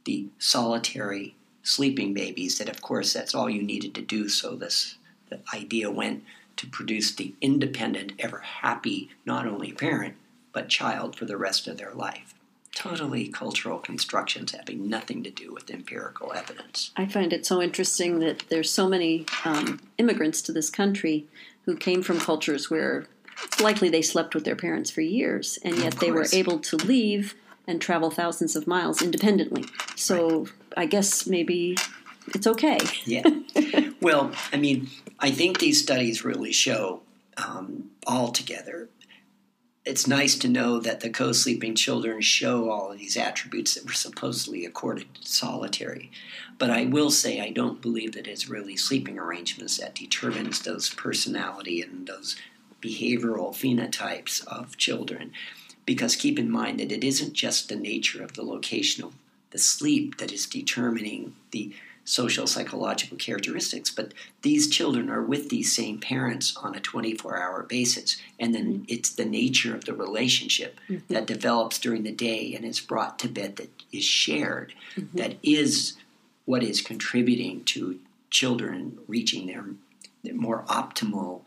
solitary sleeping babies that, of course, that's all you needed to do. So the idea went to produce the independent, ever happy, not only parent, but child for the rest of their life. Totally cultural constructions having nothing to do with empirical evidence. I find it so interesting that there's so many immigrants to this country who came from cultures where it's likely they slept with their parents for years, and yet they were able to leave and travel thousands of miles independently. So right. I guess maybe it's okay. Yeah. Well, I think these studies really show altogether, it's nice to know that the co-sleeping children show all of these attributes that were supposedly accorded to solitary. But I will say I don't believe that it's really sleeping arrangements that determines those personality and those behavioral phenotypes of children. Because keep in mind that it isn't just the nature of the location of the sleep that is determining the social psychological characteristics, but these children are with these same parents on a 24-hour basis, and then it's the nature of the relationship that develops during the day and is brought to bed, that is shared, that is what is contributing to children reaching their more optimal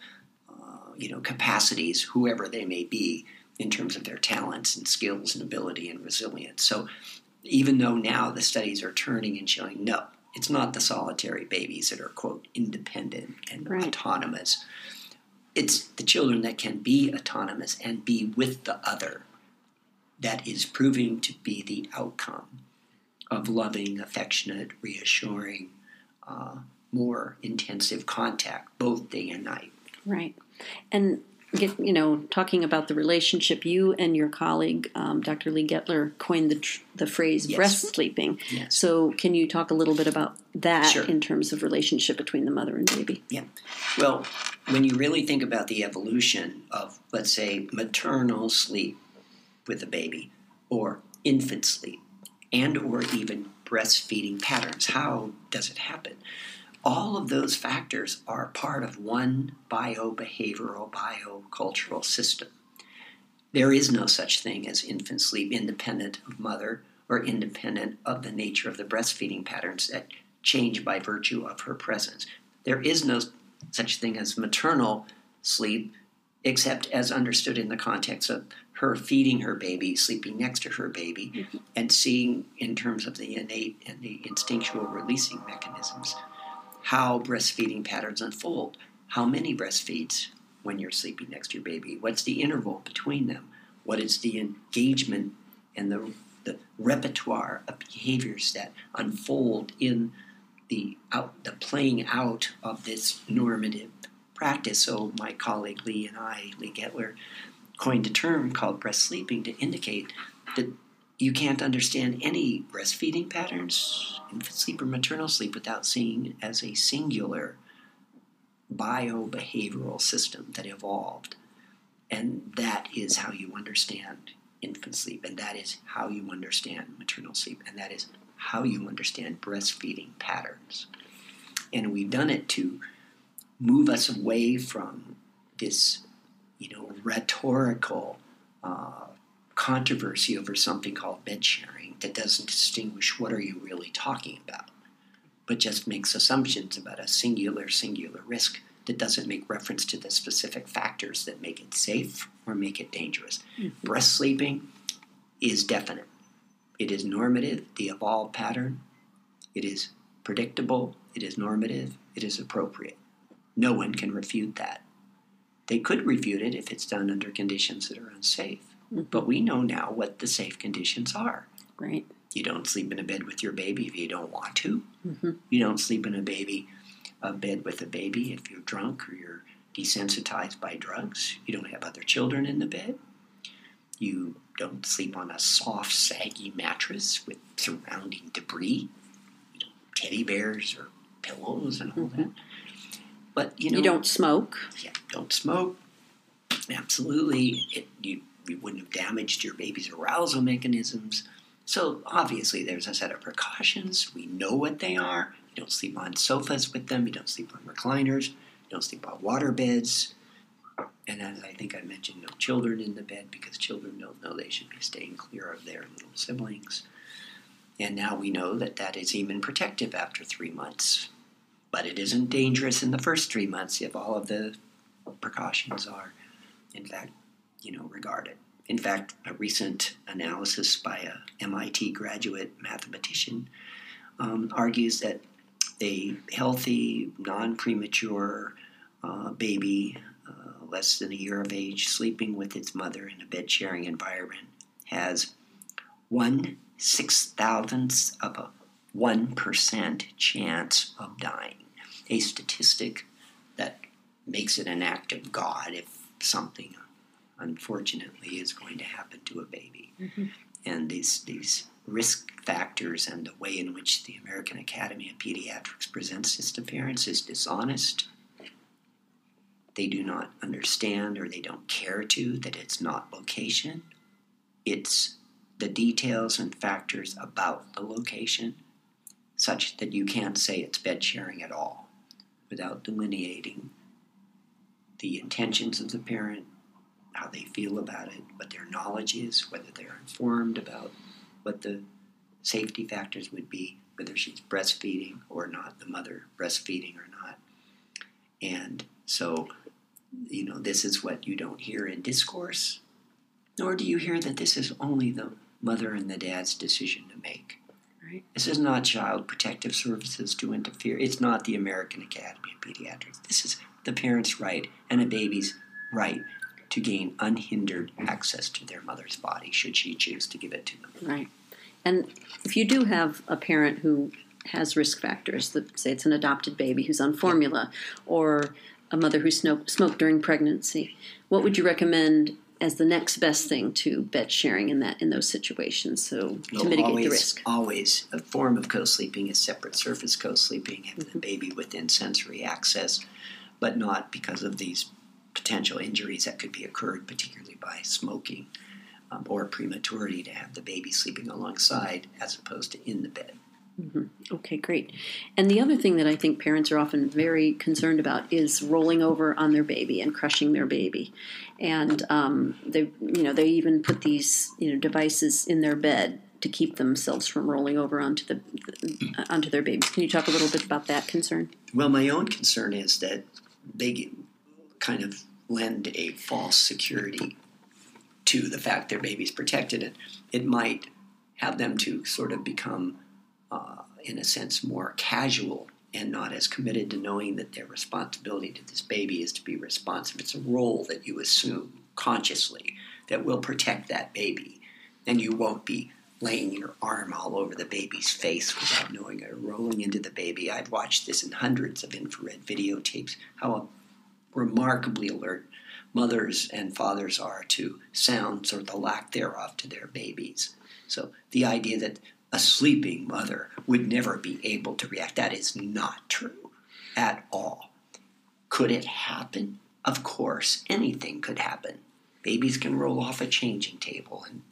capacities, whoever they may be, in terms of their talents and skills and ability and resilience. So even though now the studies are turning and showing, no, it's not the solitary babies that are, quote, independent and autonomous. It's the children that can be autonomous and be with the other that is proving to be the outcome of loving, affectionate, reassuring, more intensive contact, both day and night. Right. And talking about the relationship, you and your colleague, Dr. Lee Gettler, coined the phrase breast sleeping. Yes. So can you talk a little bit about that Sure. in terms of relationship between the mother and baby? Yeah. Well, when you really think about the evolution of, let's say, maternal sleep with a baby, or infant sleep, and or even breastfeeding patterns, how does it happen? All of those factors are part of one biobehavioral, biocultural system. There is no such thing as infant sleep independent of mother or independent of the nature of the breastfeeding patterns that change by virtue of her presence. There is no such thing as maternal sleep, except as understood in the context of her feeding her baby, sleeping next to her baby, and seeing in terms of the innate and the instinctual releasing mechanisms how breastfeeding patterns unfold. How many breastfeeds when you're sleeping next to your baby? What's the interval between them? What is the engagement and the repertoire of behaviors that unfold in the playing out of this normative practice? So my colleague Lee and I, Lee Gettler, coined a term called breast sleeping to indicate that you can't understand any breastfeeding patterns, infant sleep or maternal sleep, without seeing it as a singular biobehavioral system that evolved. And that is how you understand infant sleep, and that is how you understand maternal sleep, and that is how you understand breastfeeding patterns. And we've done it to move us away from this, rhetorical controversy over something called bed sharing that doesn't distinguish what are you really talking about, but just makes assumptions about a singular risk that doesn't make reference to the specific factors that make it safe or make it dangerous. Breast sleeping is definite. It is normative, the evolved pattern. It is predictable. It is normative. It is appropriate. No one can refute that. They could refute it if it's done under conditions that are unsafe. But we know now what the safe conditions are. Right. You don't sleep in a bed with your baby if you don't want to. You don't sleep in a bed with a baby if you're drunk or you're desensitized by drugs. You don't have other children in the bed. You don't sleep on a soft, saggy mattress with surrounding debris, teddy bears or pillows and all that. But, you don't smoke. Yeah, don't smoke. Absolutely. You wouldn't have damaged your baby's arousal mechanisms. So obviously there's a set of precautions. We know what they are. You don't sleep on sofas with them. You don't sleep on recliners. You don't sleep on water beds. And as I think I mentioned, no children in the bed, because children don't know they should be staying clear of their little siblings. And now we know that that is even protective after 3 months. But it isn't dangerous in the first 3 months if all of the precautions are, in fact, regarded. In fact, a recent analysis by a MIT graduate mathematician argues that a healthy, non-premature baby, less than a year of age, sleeping with its mother in a bed-sharing environment has 1/6,000th of a 1% chance of dying. A statistic that makes it an act of God if something, unfortunately, is going to happen to a baby. And these risk factors and the way in which the American Academy of Pediatrics presents this to parents is dishonest. They do not understand, or they don't care to, that it's not location. It's the details and factors about the location, such that you can't say it's bed sharing at all without delineating the intentions of the parent, how they feel about it, what their knowledge is, whether they're informed about what the safety factors would be, whether she's breastfeeding or not, the mother breastfeeding or not. And so, this is what you don't hear in discourse, nor do you hear that this is only the mother and the dad's decision to make. Right. This is not Child Protective Services to interfere. It's not the American Academy of Pediatrics. This is the parent's right and a baby's right to gain unhindered access to their mother's body, should she choose to give it to them. Right. And if you do have a parent who has risk factors, say it's an adopted baby who's on formula, or a mother who smoked during pregnancy, what would you recommend as the next best thing to bed sharing in those situations, to mitigate the risk? Always a form of co-sleeping is separate surface co-sleeping, having the baby within sensory access, but not because of these potential injuries that could be occurred, particularly by smoking or prematurity, to have the baby sleeping alongside as opposed to in the bed. Okay, great. And the other thing that I think parents are often very concerned about is rolling over on their baby and crushing their baby. And they even put these devices in their bed to keep themselves from rolling over onto their babies. Can you talk a little bit about that concern? Well, my own concern is that they kind of lend a false security to the fact their baby's protected, and it might have them to sort of become in a sense, more casual and not as committed to knowing that their responsibility to this baby is to be responsive. It's a role that you assume consciously that will protect that baby, and you won't be laying your arm all over the baby's face without knowing it, or rolling into the baby. I've watched this in hundreds of infrared videotapes, how remarkably alert mothers and fathers are to sounds or the lack thereof to their babies. So the idea that a sleeping mother would never be able to react, that is not true at all. Could it happen? Of course, anything could happen. Babies can roll off a changing table, and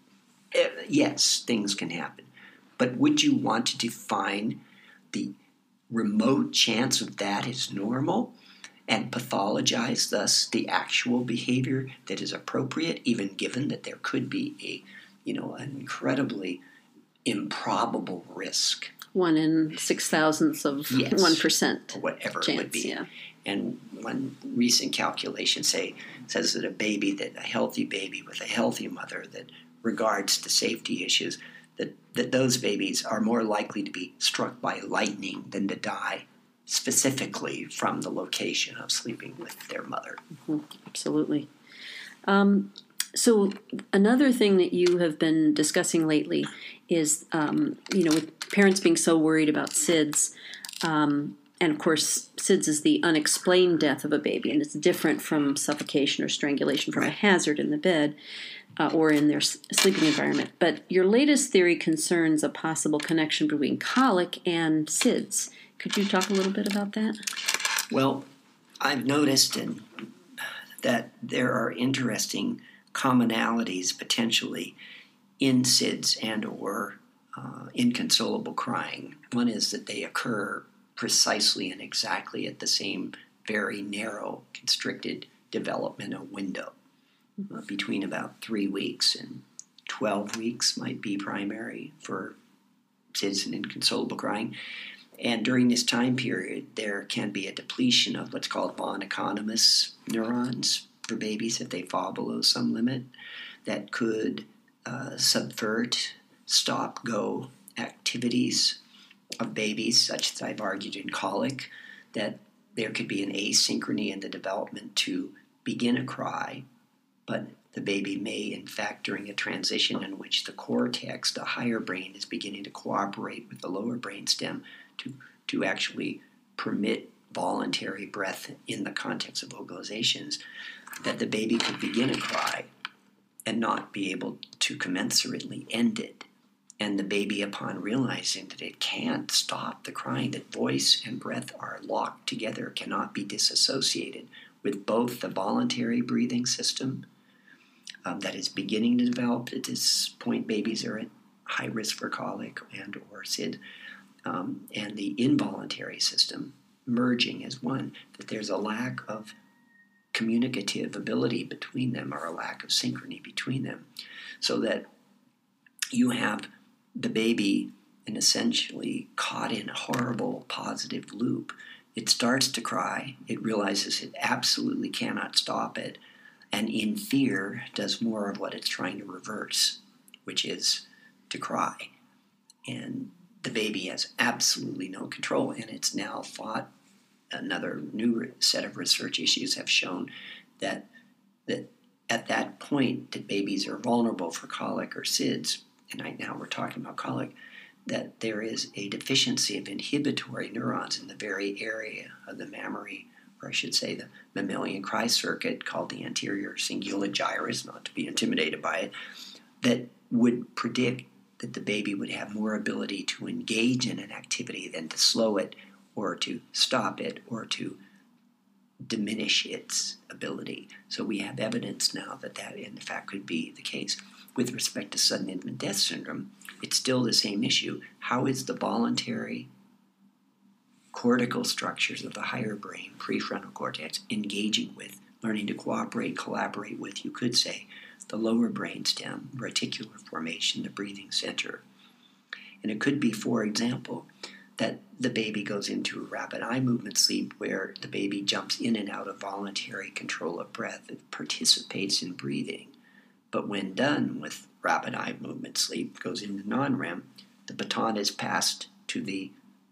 yes, things can happen. But would you want to define the remote chance of that as normal and pathologize thus the actual behavior that is appropriate, even given that there could be an incredibly improbable risk? 1 in 6,000ths of 1%. Or whatever chance, it would be. Yeah. And one recent calculation says that a healthy baby with a healthy mother that regards the safety issues, that those babies are more likely to be struck by lightning than to die specifically from the location of sleeping with their mother. Absolutely. So another thing that you have been discussing lately is, with parents being so worried about SIDS, and And of course, SIDS is the unexplained death of a baby, and it's different from suffocation or strangulation from a hazard in the bed or in their sleeping environment. But your latest theory concerns a possible connection between colic and SIDS. Could you talk a little bit about that? Well, I've noticed that there are interesting commonalities potentially in SIDS and or inconsolable crying. One is that they occur precisely and exactly at the same very narrow, constricted developmental window between about 3 weeks and 12 weeks might be primary for SIDS and inconsolable crying. And during this time period, there can be a depletion of what's called von economus neurons for babies if they fall below some limit that could subvert, stop-go activities of babies, such as I've argued in colic, that there could be an asynchrony in the development to begin a cry, but the baby may, in fact, during a transition in which the cortex, the higher brain, is beginning to cooperate with the lower brainstem to actually permit voluntary breath in the context of vocalizations, that the baby could begin a cry and not be able to commensurately end it. And the baby, upon realizing that it can't stop the crying, that voice and breath are locked together, cannot be disassociated with both the voluntary breathing system that is beginning to develop. At this point, babies are at high risk for colic and or SID, and the involuntary system merging as one, that there's a lack of communicative ability between them or a lack of synchrony between them, so that you have the baby and essentially caught in a horrible positive loop. It starts to cry, it realizes it absolutely cannot stop it, and in fear does more of what it's trying to reverse, which is to cry. And the baby has absolutely no control, and it's now thought, another new set of research issues have shown that at that point that babies are vulnerable for colic or SIDS, and right now we're talking about colic, that there is a deficiency of inhibitory neurons in the very area of the mammary, or I should say the mammalian cry circuit, called the anterior cingulate gyrus, not to be intimidated by it, that would predict that the baby would have more ability to engage in an activity than to slow it or to stop it or to diminish its ability. So we have evidence now that in fact could be the case. With respect to sudden infant death syndrome, it's still the same issue. How is the voluntary cortical structures of the higher brain, prefrontal cortex, engaging with, learning to cooperate, collaborate with, you could say, the lower brainstem, reticular formation, the breathing center? And it could be, for example, that the baby goes into a rapid eye movement sleep where the baby jumps in and out of voluntary control of breath. It participates in breathing. But when done with rapid eye movement sleep, goes into non-REM, the baton is passed to the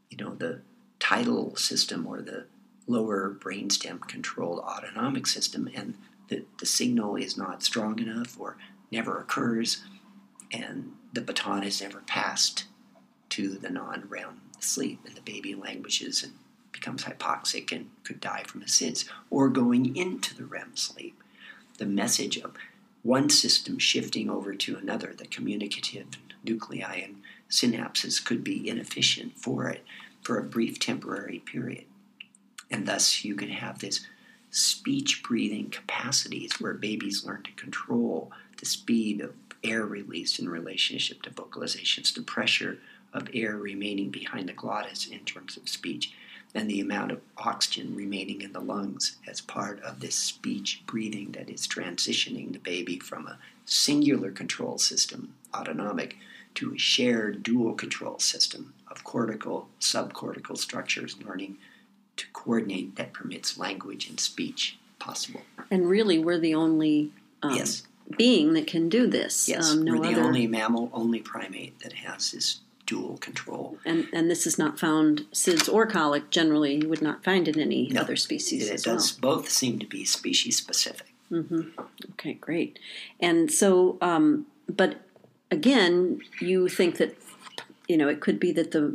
tidal system or the lower brainstem controlled autonomic system, and the signal is not strong enough or never occurs, and the baton is never passed to the non-REM sleep, and the baby languishes and becomes hypoxic and could die from a SIDS, or going into the REM sleep. The message of one system shifting over to another, the communicative nuclei and synapses, could be inefficient for it for a brief temporary period. And thus you can have this speech breathing capacities where babies learn to control the speed of air release in relationship to vocalizations, the pressure of air remaining behind the glottis in terms of speech, and the amount of oxygen remaining in the lungs as part of this speech breathing that is transitioning the baby from a singular control system, autonomic, to a shared dual control system of cortical, subcortical structures learning to coordinate that permits language and speech possible. And really, we're the only yes. being that can do this. Yes, we're the only mammal, only primate that has this dual control. And this is not found, SIDS or colic, generally you would not find in any other species as well. It does both seem to be species specific. Mm-hmm. Okay, great. And so, but again, you think that, it could be that the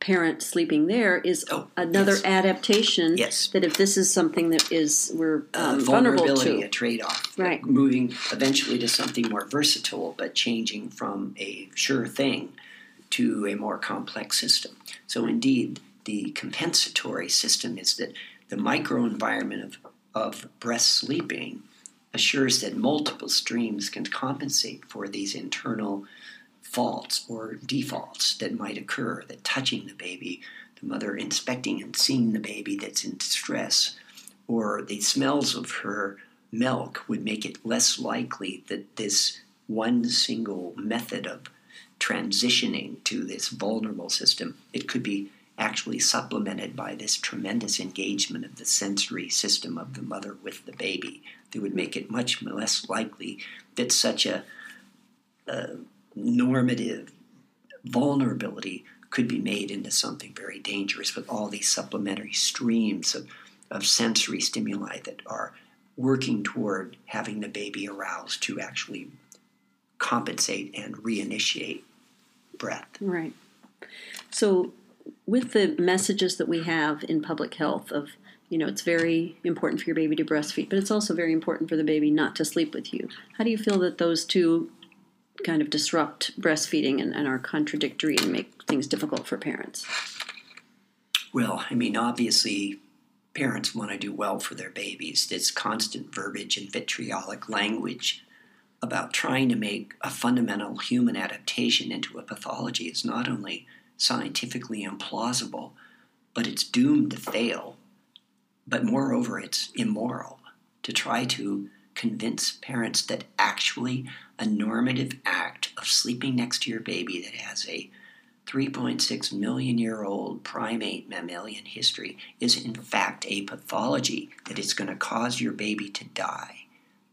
parent sleeping there is another adaptation. Yes. That if this is something that we're vulnerable vulnerability, to. a trade-off. Right. Moving eventually to something more versatile, but changing from a sure thing to a more complex system. So indeed, the compensatory system is that the microenvironment of breast sleeping assures that multiple streams can compensate for these internal faults or defaults that might occur, that touching the baby, the mother inspecting and seeing the baby that's in distress, or the smells of her milk would make it less likely that this one single method of transitioning to this vulnerable system, it could be actually supplemented by this tremendous engagement of the sensory system of the mother with the baby that would make it much less likely that such a normative vulnerability could be made into something very dangerous with all these supplementary streams of sensory stimuli that are working toward having the baby aroused to actually compensate and reinitiate breath. Right. So with the messages that we have in public health of, it's very important for your baby to breastfeed, but it's also very important for the baby not to sleep with you. How do you feel that those two kind of disrupt breastfeeding and are contradictory and make things difficult for parents? Well, obviously, parents want to do well for their babies. This constant verbiage and vitriolic language about trying to make a fundamental human adaptation into a pathology is not only scientifically implausible, but it's doomed to fail. But moreover, it's immoral to try to convince parents that actually a normative act of sleeping next to your baby that has a 3.6 million year old primate mammalian history is in fact a pathology that is going to cause your baby to die.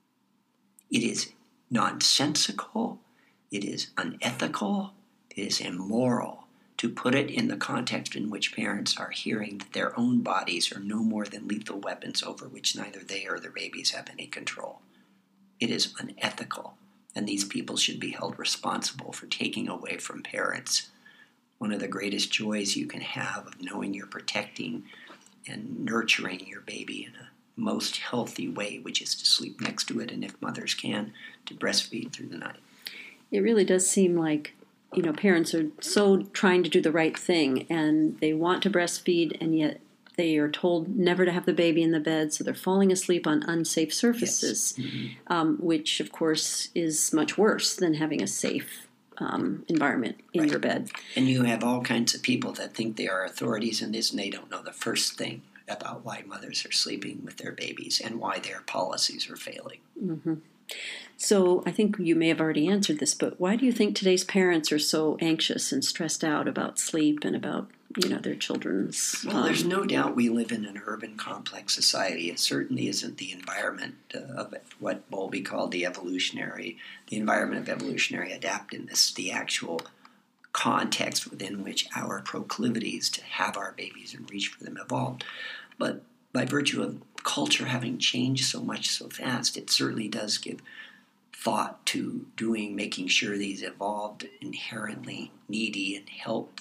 It is nonsensical, it is unethical, it is immoral to put it in the context in which parents are hearing that their own bodies are no more than lethal weapons over which neither they or their babies have any control. It is unethical, and these people should be held responsible for taking away from parents one of the greatest joys you can have of knowing you're protecting and nurturing your baby in a most healthy way, which is to sleep next to it, and if mothers can, to breastfeed through the night. It really does seem like parents are so trying to do the right thing, and they want to breastfeed, and yet they are told never to have the baby in the bed, so they're falling asleep on unsafe surfaces, Yes. Mm-hmm. Which, of course, is much worse than having a safe environment in Right. your bed. And you have all kinds of people that think they are authorities in this, and they don't know the first thing about why mothers are sleeping with their babies and why their policies are failing. Mm-hmm. So I think you may have already answered this, but why do you think today's parents are so anxious and stressed out about sleep and about their children's? Well, there's no doubt we live in an urban, complex society. It certainly isn't the environment of what Bowlby called the environment of evolutionary adaptiveness, the actual context within which our proclivities to have our babies and reach for them evolved. But by virtue of culture having changed so much so fast, it certainly does give thought to making sure these evolved, inherently needy and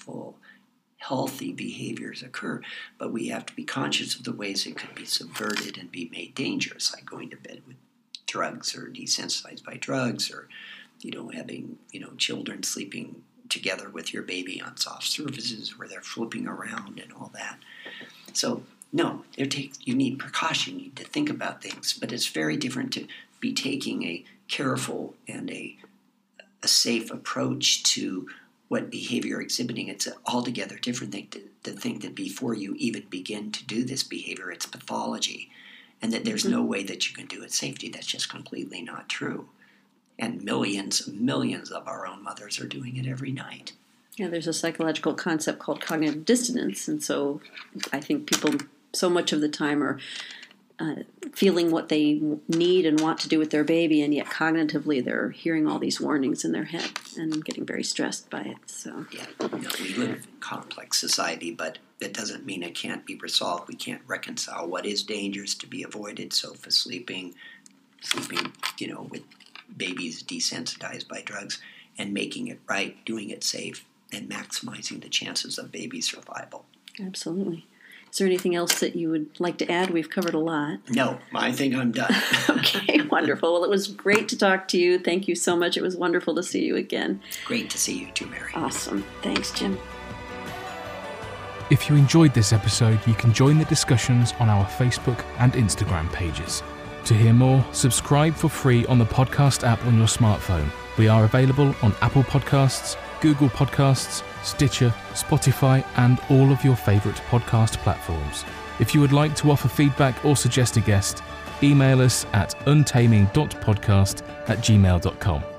healthy behaviors occur. But we have to be conscious of the ways it could be subverted and be made dangerous, like going to bed with drugs or desensitized by drugs, or having children sleeping together with your baby on soft surfaces where they're flipping around and all that. So no, you need precaution, you need to think about things, but it's very different to be taking a careful and a safe approach to what behavior you're exhibiting. It's an altogether different thing to think that before you even begin to do this behavior, it's pathology, and that there's no way that you can do it safely. That's just completely not true. And millions of our own mothers are doing it every night. Yeah, there's a psychological concept called cognitive dissonance, and so I think people so much of the time are feeling what they need and want to do with their baby, and yet cognitively they're hearing all these warnings in their head and getting very stressed by it. So yeah, we live in a complex society, but that doesn't mean it can't be resolved. We can't reconcile what is dangerous to be avoided. Sofa sleeping, with babies desensitized by drugs, and making it right, doing it safe, and maximizing the chances of baby survival. Absolutely. Is there anything else that you would like to add? We've covered a lot. No, I think I'm done. Okay, wonderful. Well, it was great to talk to you. Thank you so much. It was wonderful to see you again. Great to see you too, Mary. Awesome. Thanks, Jim. If you enjoyed this episode, you can join the discussions on our Facebook and Instagram pages. To hear more, subscribe for free on the podcast app on your smartphone. We are available on Apple Podcasts, Google Podcasts, Stitcher, Spotify, and all of your favourite podcast platforms. If you would like to offer feedback or suggest a guest, email us at untaming.podcast@gmail.com.